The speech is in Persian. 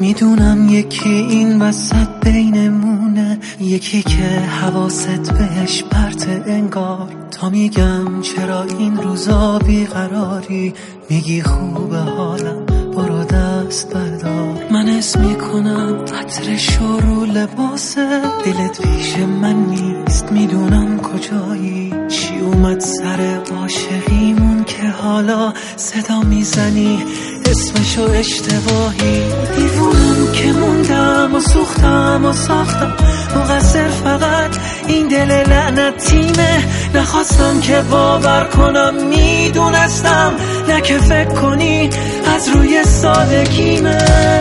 میدونم یکی این وسط بینمونه، یکی که حواست بهش پرت انگار. تا میگم چرا این روزا بیقراری، میگی خوبه حالم برو دست بردار. من اسم میکنم عطرش رو لباسه، دلت پیش من نیست میدونم کجایی. چی اومد سر عاشقیمون که حالا صدا میزنی اسمشو اشتباهی. دیوونم که موندم و سوختم و ساختم، مقصر فقط این دل لعنتیمه. نخواستم که باور کنم، میدونستم نه که فکر کنی از روی سادگیمه.